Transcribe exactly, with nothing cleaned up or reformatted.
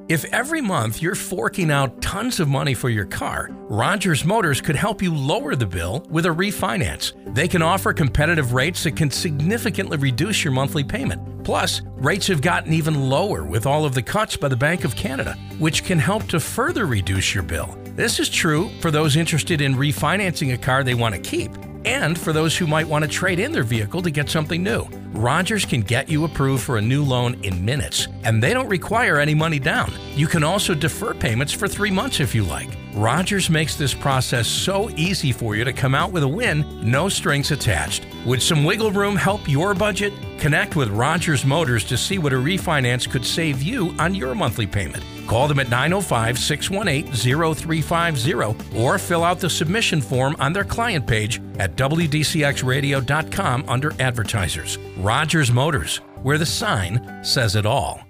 If every month you're forking out tons of money for your car, Rogers Motors could help you lower the bill with a refinance. They can offer competitive rates that can significantly reduce your monthly payment. Plus, rates have gotten even lower with all of the cuts by the Bank of Canada, which can help to further reduce your bill. This is true for those interested in refinancing a car they want to keep, and for those who might want to trade in their vehicle to get something new. Rogers can get you approved for a new loan in minutes, and they don't require any money down. You can also defer payments for three months if you like. Rogers makes this process so easy for you to come out with a win, no strings attached. Would some wiggle room help your budget? Connect with Rogers Motors to see what a refinance could save you on your monthly payment. Call them at nine oh five, six one eight, oh three five oh or fill out the submission form on their client page at W D C X radio dot com under advertisers. Rogers Motors, where the sign says it all.